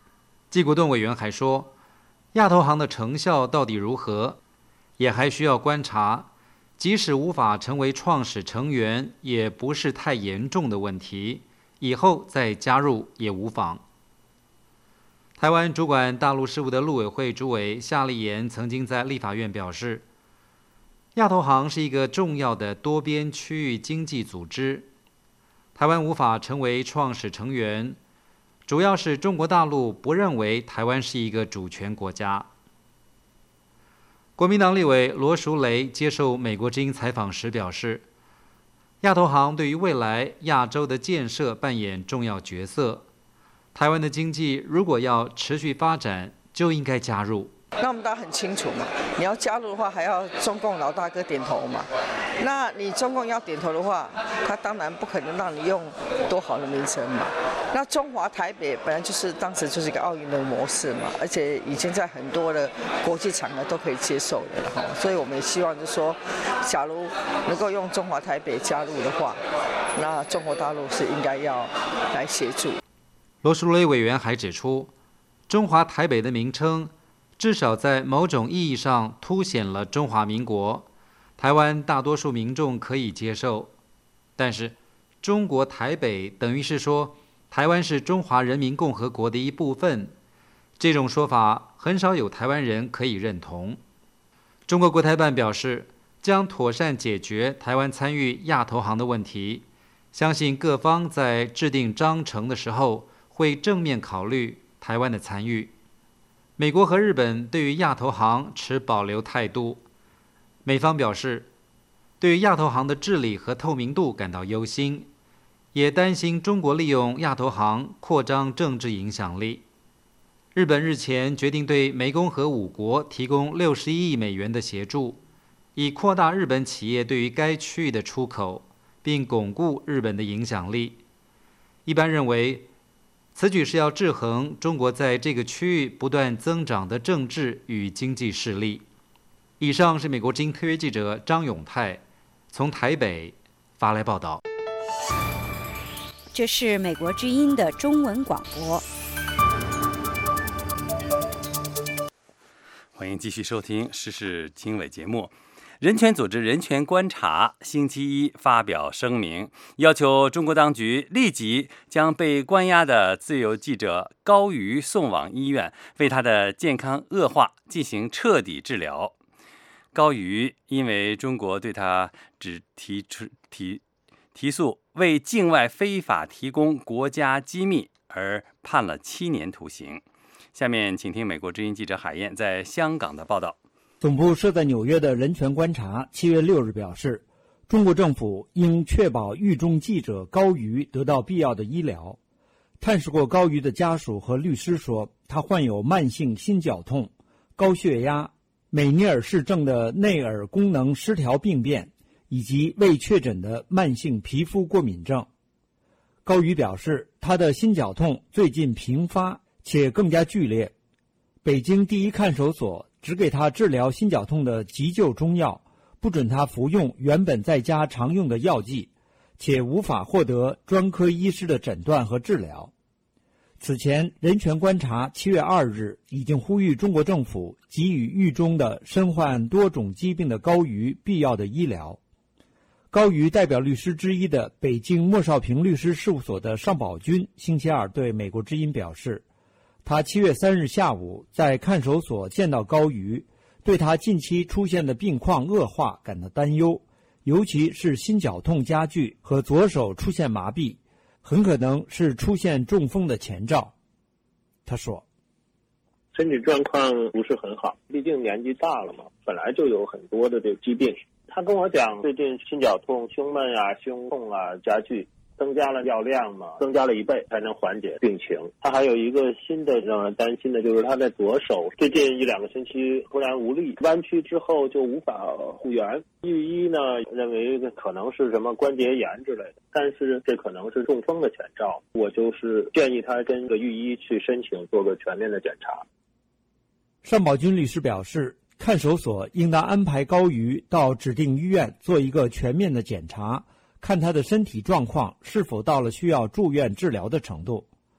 季国栋委员还说，亚投行的成效到底如何，也还需要观察，即使无法成为创始成员，也不是太严重的问题，以后再加入也无妨。台湾主管大陆事务的陆委会主委夏立言曾经在立法院表示，亚投行是一个重要的多边区域经济组织，台湾无法成为创始成员，主要是中国大陆不认为台湾是一个主权国家。国民党立委罗淑蕾接受美国之音采访时表示，亚投行对于未来亚洲的建设扮演重要角色，台湾的经济如果要持续发展，就应该加入。 那我们大家很清楚嘛，你要加入的话，还要中共老大哥点头嘛。那你中共要点头的话，他当然不可能让你用多好的名称嘛。那中华台北本来就是当时就是一个奥运的模式嘛，而且已经在很多的国际场合都可以接受的了哈。所以我们也希望就是说，假如能够用中华台北加入的话，那中国大陆是应该要来协助。 罗淑蕾委员还指出，中华台北的名称至少在某种意义上凸显了中华民国，台湾大多数民众可以接受。但是中国台北等于是说台湾是中华人民共和国的一部分，这种说法很少有台湾人可以认同。中国国台办表示，将妥善解决台湾参与亚投行的问题，相信各方在制定章程的时候会正面考虑台湾的参与。美国和日本对于亚投行持保留态度，美方表示对于亚投行的治理和透明度感到忧心，也担心中国利用亚投行扩张政治影响力。日本日前决定对湄公河五国提供六十一亿美元的协助，以扩大日本企业对于该区域的出口，并巩固日本的影响力。一般认为，此举是要制衡中国在这个区域不断增长的政治与经济势力。以上是美国之音特约记者张永泰从台北发来报道。 这是美国之音的中文广播。 欢迎继续收听时事经纬节目。人权组织人权观察星期一发表声明，要求中国当局立即将被关押的自由记者高瑜送往医院，为他的健康恶化进行彻底治疗。高瑜因为中国对他只提出提提诉为境外非法提供国家机密而判了七年徒刑。下面请听美国之音记者海燕在香港的报道。 总部设在纽约的人权观察七月六日表示，中国政府应确保狱中记者高瑜得到必要的医疗。探视过高瑜的家属和律师说，他患有慢性心绞痛、高血压、美尼尔氏症的内耳功能失调病变，以及未确诊的慢性皮肤过敏症。高瑜表示，他的心绞痛最近频发且更加剧烈。北京第一看守所只给他治疗心绞痛的急救中药，不准他服用原本在家常用的药剂，且无法获得专科医师的诊断和治疗。此前，人权观察七月二日已经呼吁中国政府给予狱中的身患多种疾病的高瑜必要的医疗。高瑜代表律师之一的北京莫少平律师事务所的尚宝军星期二对美国之音表示，他七月三日下午在看守所见到高瑜，对他近期出现的病况恶化感到担忧，尤其是心绞痛加剧和左手出现麻痹，很可能是出现中风的前兆。他说， 身体状况不是很好，毕竟年纪大了嘛，本来就有很多的这个疾病。他跟我讲，最近心绞痛、胸闷啊、胸痛啊加剧，增加了药量嘛，增加了一倍才能缓解病情。他还有一个新的让人担心的，就是他的左手最近一两个星期突然无力，弯曲之后就无法复原。御医呢认为可能是什么关节炎之类的，但是这可能是中风的前兆。我就是建议他跟个御医去申请做个全面的检查。 尚宝军律师表示，看守所应当安排高瑜到指定医院做一个全面的检查，看他的身体状况是否到了需要住院治疗的程度。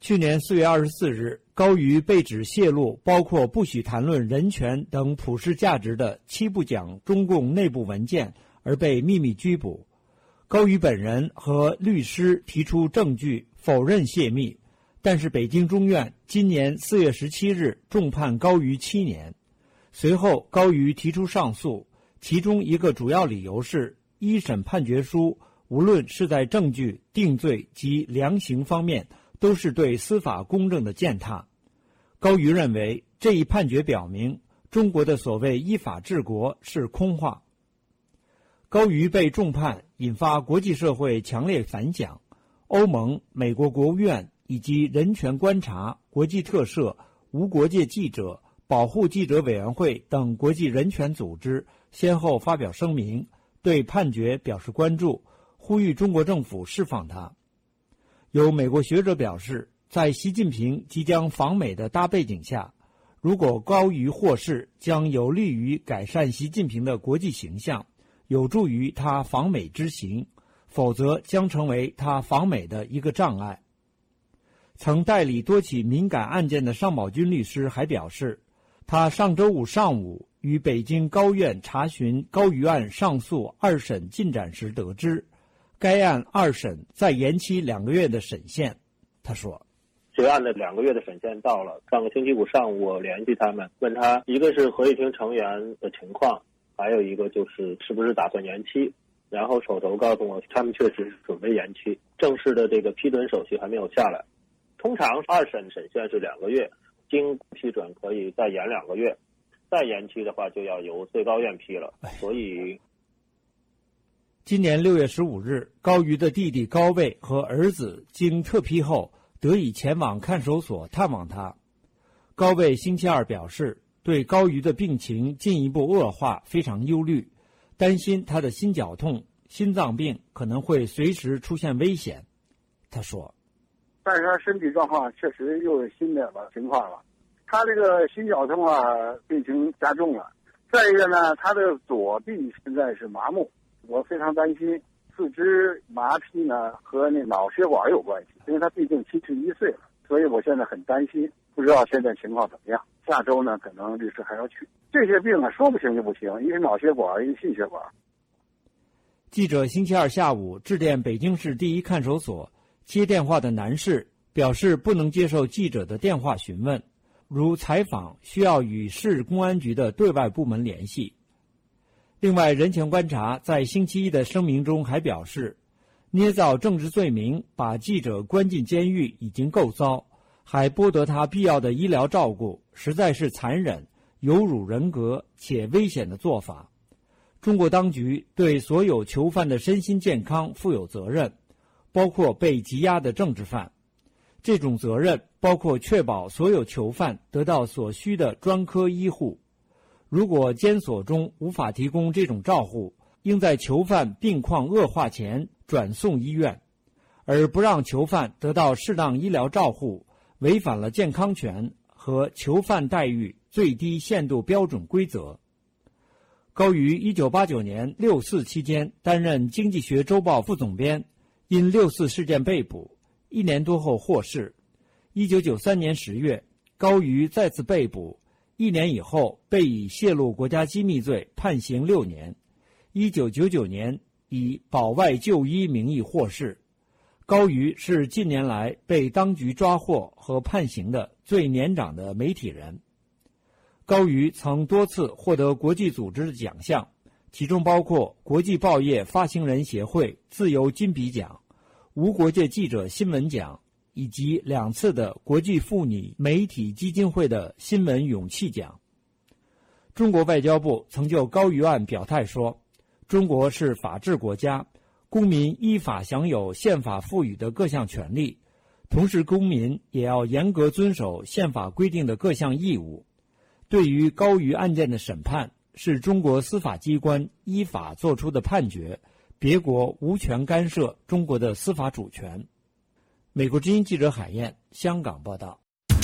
去年四月二十四日，高瑜被指泄露包括不许谈论人权等普世价值的七不讲中共内部文件而被秘密拘捕。高瑜本人和律师提出证据否认泄密，但是北京中院今年四月十七日重判高瑜七年。随后高瑜提出上诉，其中一个主要理由是一审判决书无论是在证据、定罪及量刑方面都是对司法公正的践踏。高瑜认为这一判决表明中国的所谓依法治国是空话。高瑜被重判引发国际社会强烈反响，欧盟、美国国务院以及人权观察、国际特赦、无国界记者、保护记者委员会等国际人权组织先后发表声明，对判决表示关注，呼吁中国政府释放他。有美国学者表示，在习近平即将访美的大背景下，如果高瑜获释，将有利于改善习近平的国际形象，有助于他访美之行，否则将成为他访美的一个障碍。曾代理多起敏感案件的尚宝军律师还表示，他上周五上午与北京高院查询高瑜案上诉二审进展时得知，该案二审再延期两个月的审限。他说， 这个案的两个月的审限到了，上个星期五上午我联系他们，问他一个是合议庭成员的情况，还有一个就是是不是打算延期，然后手头告诉我他们确实是准备延期，正式的这个批准手续还没有下来。通常二审审限是两个月，经批准可以再延两个月，再延期的话就要由最高院批了。所以今年六月十五日，高瑜的弟弟高卫和儿子经特批后得以前往看守所探望他。高卫星期二表示，对高瑜的病情进一步恶化非常忧虑，担心他的心绞痛、心脏病可能会随时出现危险。他说， 但是他身体状况确实又有新的情况了，他这个心绞痛啊病情加重了，再一个呢，他的左臂现在是麻木，我非常担心四肢麻痹呢和那脑血管有关系，因为他毕竟七十一岁了，所以我现在很担心，不知道现在情况怎么样。下周呢，可能律师还要去。这些病啊，说不行就不行，一个脑血管，一个心血管。 记者星期二下午致电北京市第一看守所，接电话的男士表示不能接受记者的电话询问，如采访需要与市公安局的对外部门联系。另外，人权观察在星期一的声明中还表示，捏造政治罪名把记者关进监狱已经够糟，还剥夺他必要的医疗照顾，实在是残忍、有辱人格且危险的做法。中国当局对所有囚犯的身心健康负有责任，包括被羁押的政治犯。这种责任包括确保所有囚犯得到所需的专科医护。如果监所中无法提供这种照护，应在囚犯病况恶化前转送医院，而不让囚犯得到适当医疗照护，违反了健康权和囚犯待遇最低限度标准规则。高瑜一九八九年六四期间担任《经济学周报》副总编，因六四事件被捕，一年多后获释。一九九三年十月，高瑜再次被捕，一年以后被以泄露国家机密罪判刑六年。一九九九年以保外就医名义获释。高瑜是近年来被当局抓获和判刑的最年长的媒体人。高瑜曾多次获得国际组织的奖项，其中包括国际报业发行人协会自由金笔奖、无国界记者新闻奖，以及两次的国际妇女媒体基金会的新闻勇气奖。中国外交部曾就高瑜案表态说，中国是法治国家，公民依法享有宪法赋予的各项权利，同时公民也要严格遵守宪法规定的各项义务。对于高瑜案件的审判是中国司法机关依法作出的判决，别国无权干涉中国的司法主权。美国之音记者海燕，香港报道。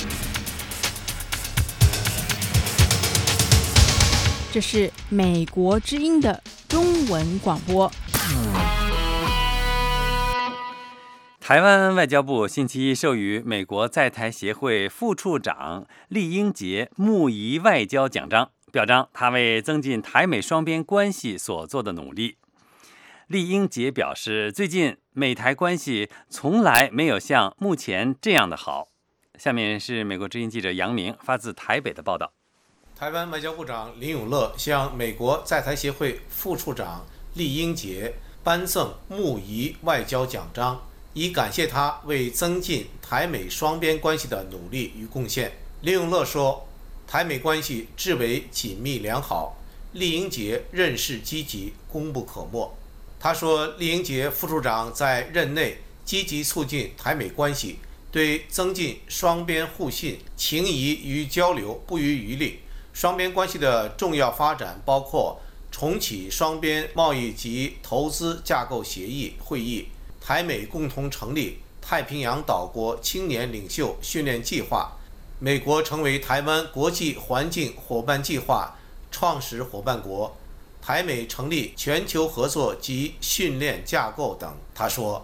这是美国之音的中文广播。 台湾外交部星期一授予美国在台协会副处长酈英杰穆仪外交奖章，表彰他为增进台美双边关系所做的努力。酈英杰表示，最近美台关系从来没有像目前这样的好。下面是美国之音记者杨明发自台北的报道。 台湾外交部长林永乐向美国在台协会副处长酈英杰颁赠穆仪外交奖章，以感谢他为增进台美双边关系的努力与贡献。林永乐说，台美关系至为紧密良好，酈英杰任事积极，功不可没。他说，酈英杰副处长在任内积极促进台美关系，对增进双边互信、情谊与交流不遗余力。双边关系的重要发展包括重启双边贸易及投资架构协议会议，台美共同成立太平洋岛国青年领袖训练计划，美国成为台湾国际环境伙伴计划创始伙伴国，台美成立全球合作及训练架构等。他说，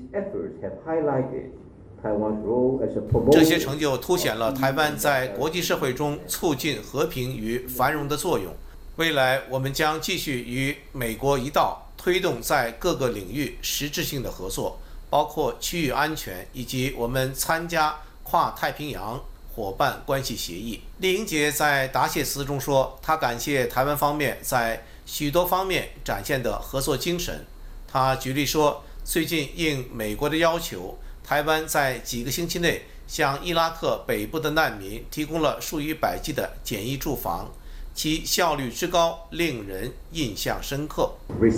这些成就凸显了台湾在国际社会中促进和平与繁荣的作用。未来我们将继续与美国一道推动在各个领域实质性的合作，包括区域安全以及我们参加跨太平洋伙伴关系协议。酈英杰在答谢词中说，他感谢台湾方面在许多方面展现的合作精神。他举例说，最近应美国的要求，台湾在几个星期内向伊拉克北部的难民提供了数以百计的简易住房，其效率之高令人印象深刻。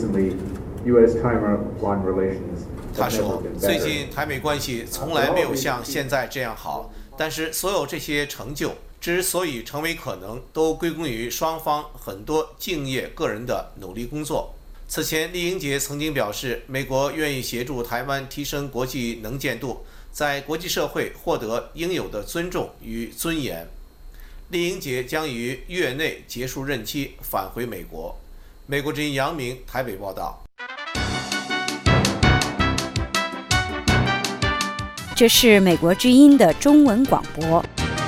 他说，最近台美关系从来没有像现在这样好，但是所有这些成就之所以成为可能，都归功于双方很多敬业个人的努力工作。此前，酈英杰曾经表示，美国愿意协助台湾提升国际能见度，在国际社会获得应有的尊重与尊严。酈英杰将于月内结束任期，返回美国。美国之音杨明台北报道。 这是美国之音的中文广播。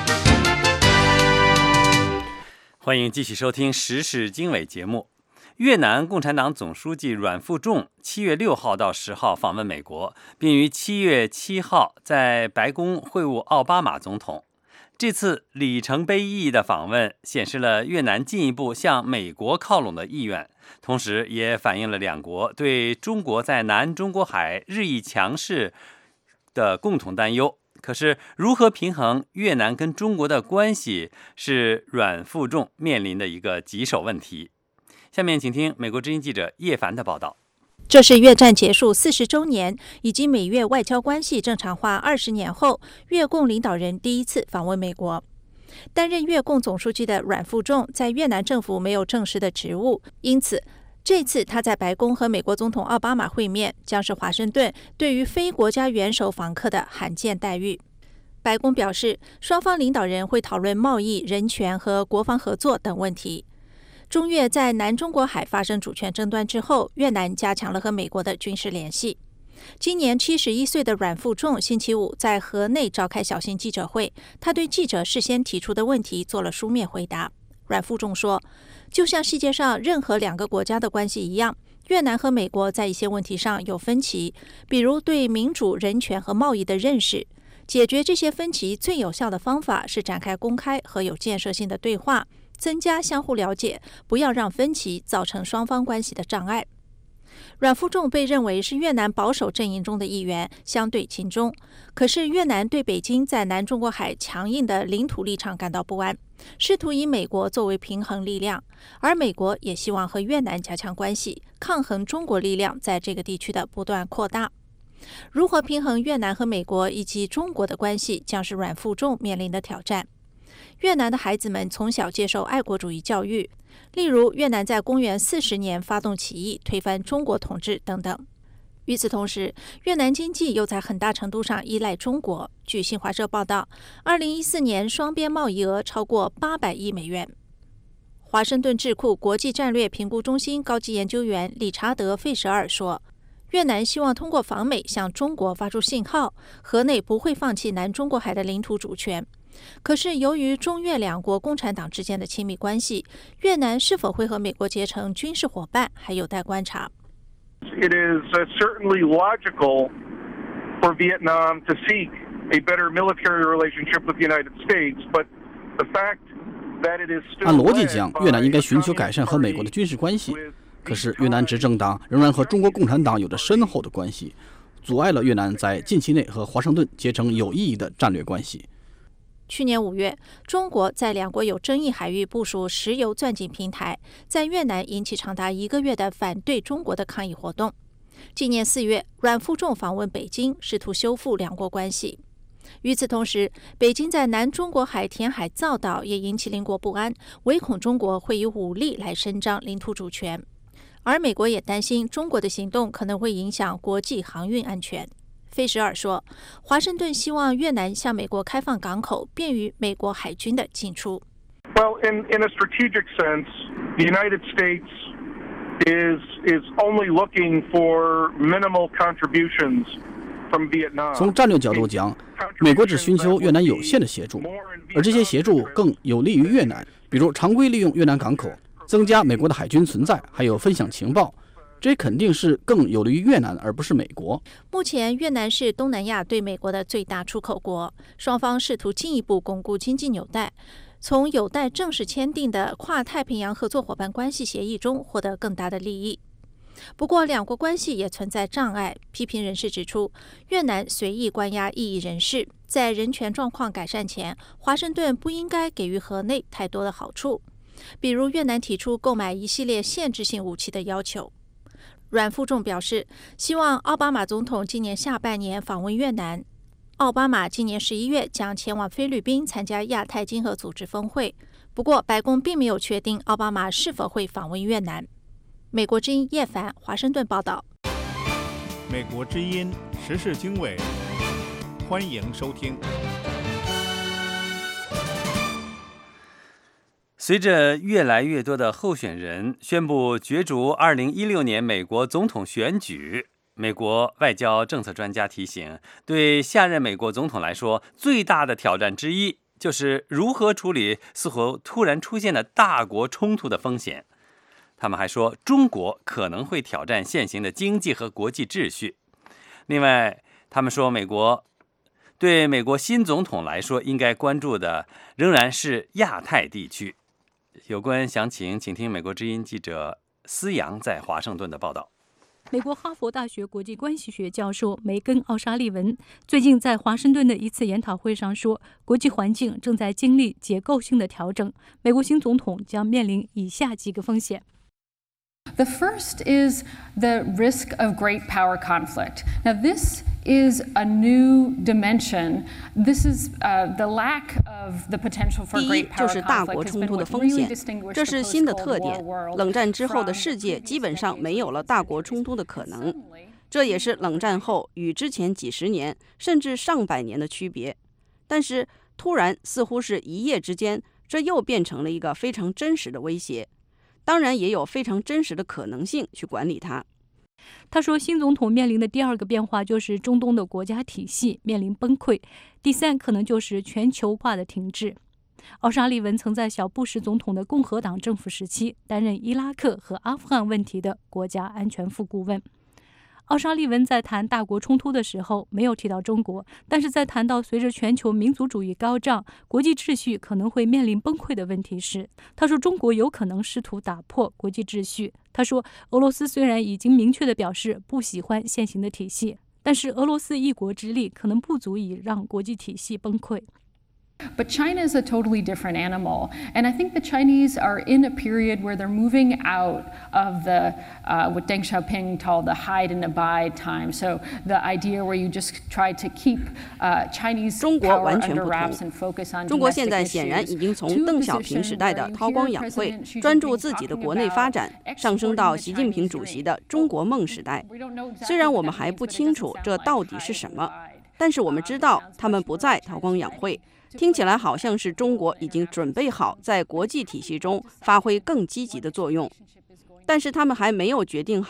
欢迎继续收听时事经纬节目。越南共产党总书记阮富仲七月六号到十号访问美国，并于七月七号在白宫会晤奥巴马总统。这次里程碑意义的访问显示了越南进一步向美国靠拢的意愿，同时也反映了两国对中国在南中国海日益强势的共同担忧。可是，如何平衡越南跟中国的关系，是阮富仲面临的一个棘手问题。下面请听美国之音记者叶凡的报道。 这是越战结束四十周年，以及美越外交关系正常化二十年后，越共领导人第一次访问美国。担任越共总书记的阮富仲在越南政府没有正式的职务，因此这次他在白宫和美国总统奥巴马会面，将是华盛顿对于非国家元首访客的罕见待遇。白宫表示，双方领导人会讨论贸易、人权和国防合作等问题。中越在南中国海发生主权争端之后，越南加强了和美国的军事联系。今年七十一岁的阮富仲星期五在河内召开小型记者会，他对记者事先提出的问题做了书面回答。阮富仲说，就像世界上任何两个国家的关系一样，越南和美国在一些问题上有分歧，比如对民主、人权和贸易的认识。解决这些分歧最有效的方法是展开公开和有建设性的对话，增加相互了解，不要让分歧造成双方关系的障碍。阮富仲被认为是越南保守阵营中的一员，相对亲中。可是越南对北京在南中国海强硬的领土立场感到不安，试图以美国作为平衡力量，而美国也希望和越南加强关系，抗衡中国力量在这个地区的不断扩大。如何平衡越南和美国以及中国的关系，将是阮富仲面临的挑战。越南的孩子们从小接受爱国主义教育，例如越南在公元四十年发动起义，推翻中国统治等等。与此同时，越南经济又在很大程度上依赖中国。据新华社报道，二零一四年双边贸易额超过八百亿美元。华盛顿智库国际战略评估中心高级研究员理查德·费舍尔说， 越南希望通过访美向中国发出信号，河内不会放弃南中国海的领土主权。可是，由于中越两国共产党之间的亲密关系，越南是否会和美国结成军事伙伴，还有待观察。 It is uh, certainly logical for Vietnam to seek a better military relationship with the United States, but the fact that it is still 按逻辑讲，越南应该寻求改善和美国的军事关系。可是，越南执政党仍然和中国共产党有着深厚的关系，阻碍了越南在近期内和华盛顿结成有意义的战略关系。 去年五月，中国在两国有争议海域部署石油钻井平台，在越南引起长达一个月的反对中国的抗议活动。今年四月，阮富仲访问北京，试图修复两国关系。与此同时，北京在南中国海填海造岛，也引起邻国不安，唯恐中国会以武力来伸张领土主权。而美国也担心中国的行动可能会影响国际航运安全。费舍尔说，华盛顿希望越南向美国开放港口，便于美国海军的进出。 Well, in, in a strategic sense, the United States is, is only looking for minimal contributions from Vietnam. 从战略角度讲，美国只寻求越南有限的协助，而这些协助更有利于越南，比如常规利用越南港口，增加美国的海军存在，还有分享情报。这肯定是更有利于越南，而不是美国。 目前，越南是东南亚对美国的最大出口国，双方试图进一步巩固经济纽带，从有待正式签订的跨太平洋合作伙伴关系协议中获得更大的利益。不过，两国关系也存在障碍。批评人士指出，越南随意关押异议人士，在人权状况改善前，华盛顿不应该给予河内太多的好处，比如越南提出购买一系列限制性武器的要求。阮富仲表示，希望奥巴马总统今年下半年访问越南。奥巴马今年十一月将前往菲律宾参加亚太经合组织峰会，不过白宫并没有确定奥巴马是否会访问越南。美国之音叶凡华盛顿报道。 美国之音时事经纬，欢迎收听。 随着越来越多的候选人宣布角逐二零一六年美国总统选举，美国外交政策专家提醒，对下任美国总统来说，最大的挑战之一就是如何处理似乎突然出现的大国冲突的风险。他们还说，中国可能会挑战现行的经济和国际秩序。另外，他们说，美国对美国新总统来说，应该关注的仍然是亚太地区。有关详情，请听美国之音记者思阳在华盛顿的报道。 美国哈佛大学国际关系学教授梅根·奥沙利文最近在华盛顿的一次研讨会上说，国际环境正在经历结构性的调整，美国新总统将面临以下几个风险。 The first is the risk of great power conflict. Now, this is a new dimension. This is uh, the lack of the potential for great power conflict. 第一就是大国冲突的风险，这是新的特点。冷战之后的世界基本上没有了大国冲突的可能，这也是冷战后与之前几十年甚至上百年的区别。但是突然，似乎是一夜之间，这又变成了一个非常真实的威胁。当然也有非常真实的可能性去管理它。 他说，新总统面临的第二个变化就是中东的国家体系面临崩溃，第三可能就是全球化的停滞。奥沙利文曾在小布什总统的共和党政府时期担任伊拉克和阿富汗问题的国家安全副顾问。奥沙利文在谈大国冲突的时候没有提到中国，但是在谈到随着全球民族主义高涨，国际秩序可能会面临崩溃的问题时，他说中国有可能试图打破国际秩序。他说，俄罗斯虽然已经明确地表示不喜欢现行的体系，但是俄罗斯一国之力可能不足以让国际体系崩溃。 But China is a totally different animal. And I think the Chinese are in a period where they're moving out of the, uh, what Deng Xiaoping called the hide and abide time. So the idea where you just try to keep uh, Chinese power under wraps and focus on domestic issues. 中国现在显然已经从邓小平时代的韬光养晦，专注自己的国内发展，上升到习近平主席的中国梦时代。虽然我们还不清楚这到底是什么，但是我们知道他们不再韬光养晦。听起来好像是中国已经准备好在国际体系中发挥更积极的作用，但是他们还没有决定好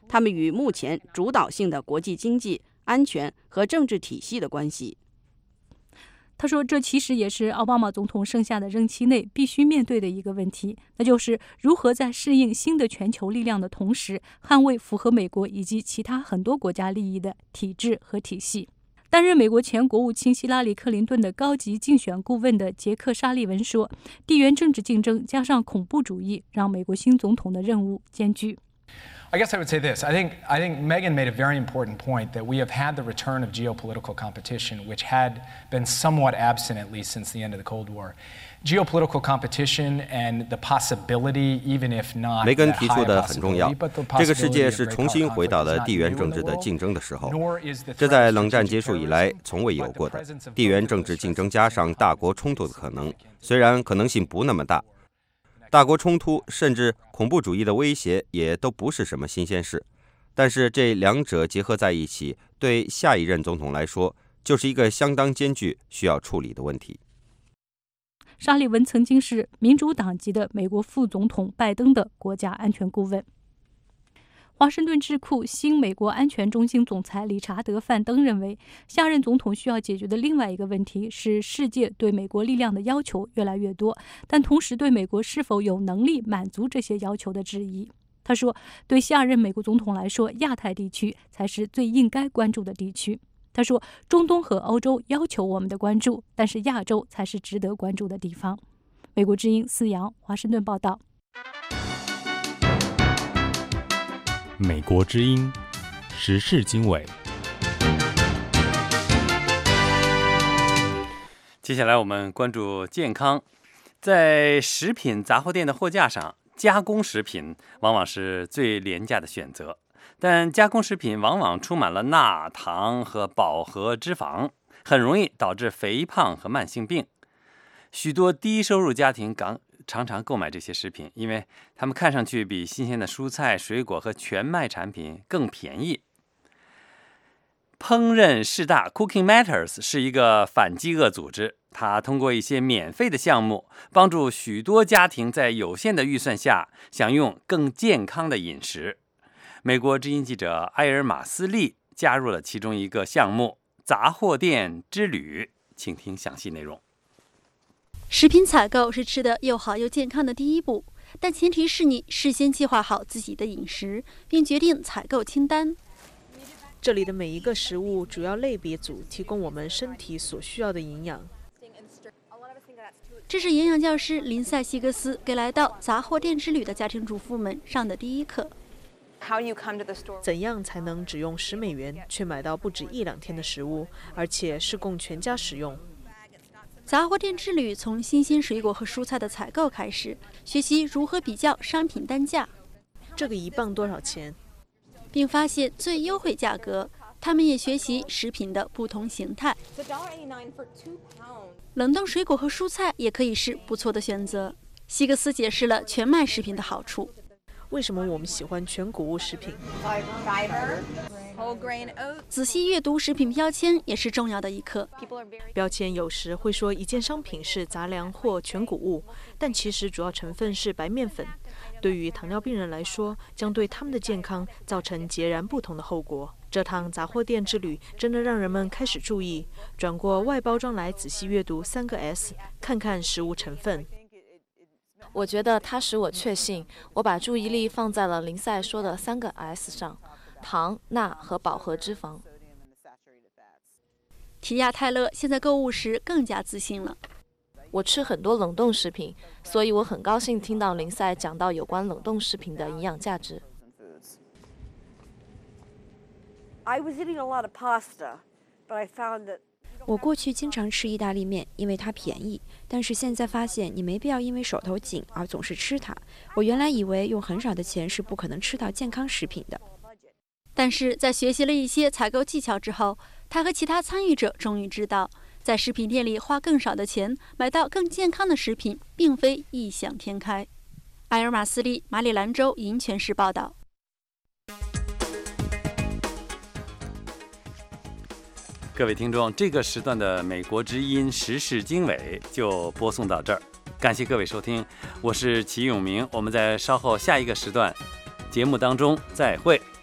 它们与目前主导性的国际经济、安全和政治体系的关系。 他说，这其实也是奥巴马总统剩下的任期内必须面对的一个问题，那就是如何在适应新的全球力量的同时，捍卫符合美国以及其他很多国家利益的体制和体系。担任美国前国务卿希拉里·克林顿的高级竞选顾问的杰克·沙利文说，地缘政治竞争加上恐怖主义，让美国新总统的任务艰巨。 I guess I would say this. I think I think Megan made a very important point that we have had the return of geopolitical competition, which had been somewhat absent at least since the end of the Cold War. Geopolitical competition and the possibility, even if not 梅根提出的很重要，这个世界是重新回到了地缘政治的竞争的时候，这在冷战结束以来从未有过的。地缘政治竞争加上大国冲突的可能，虽然可能性不那么大。大国冲突甚至恐怖主义的威胁也都不是什么新鲜事，但是这两者结合在一起，对下一任总统来说，就是一个相当艰巨需要处理的问题。 沙利文曾经是民主党籍的美国副总统拜登的国家安全顾问。华盛顿智库新美国安全中心总裁理查德·范登认为，下任总统需要解决的另外一个问题是，世界对美国力量的要求越来越多，但同时对美国是否有能力满足这些要求的质疑。他说，对下任美国总统来说，亚太地区才是最应该关注的地区。他说，中东和欧洲要求我们的关注，但是亚洲才是值得关注的地方。美国之音思阳，华盛顿报道。 美国之音时事经纬。 接下来我们关注健康。在食品杂货店的货架上，加工食品往往是最廉价的选择，但加工食品往往充满了钠、糖和饱和脂肪，很容易导致肥胖和慢性病。许多低收入家庭刚常常购买这些食品，因为它们看上去比新鲜的蔬菜、水果和全麦产品更便宜。烹饪事大 Cooking Matters 是一个反饥饿组织，它通过一些免费的项目，帮助许多家庭在有限的预算下享用更健康的饮食。美国之音记者埃尔马斯利加入了其中一个项目——杂货店之旅，请听详细内容。 食品采购是吃得又好又健康的第一步，但前提是你事先计划好自己的饮食，并决定采购清单。 这里的每一个食物主要类别组提供我们身体所需要的营养。 这是营养教师林赛·希格斯给来到杂货店之旅的家庭主妇们上的第一课。 怎样才能只用十美元却买到不止一两天的食物，而且是供全家食用？ 杂货店之旅从新鲜水果和蔬菜的采购开始，学习如何比较商品单价， 这个一磅多少钱， 并发现最优惠价格。他们也学习食品的不同形态，冷冻水果和蔬菜也可以是不错的选择。希格斯解释了全麦食品的好处。 为什么我们喜欢全谷物食品？ 仔细阅读食品标签也是重要的一课。 标签有时会说一件商品是杂粮或全谷物，但其实主要成分是白面粉。对于糖尿病人来说，将对他们的健康造成截然不同的后果。这趟杂货店之旅真的让人们开始注意，转过外包装来仔细阅读三个 S， 看看食物成分。 我觉得它使我确信，我把注意力放在了林赛说的三个 S 上：糖、钠和饱和脂肪。 提亚泰勒现在购物时更加自信了。 我吃很多冷冻食品，所以我很高兴听到林赛讲到有关冷冻食品的营养价值。 我过去经常吃意大利面，因为它便宜，但是现在发现你没必要因为手头紧而总是吃它。我原来以为用很少的钱是不可能吃到健康食品的， 但是在学习了一些采购技巧之后，他和其他参与者终于知道，在食品店里花更少的钱买到更健康的食品，并非异想天开。埃尔马斯利，马里兰州银泉市报道。 各位听众，这个时段的美国之音时事经纬就播送到这儿，感谢各位收听，我是齐永明，我们在稍后下一个时段节目当中再会。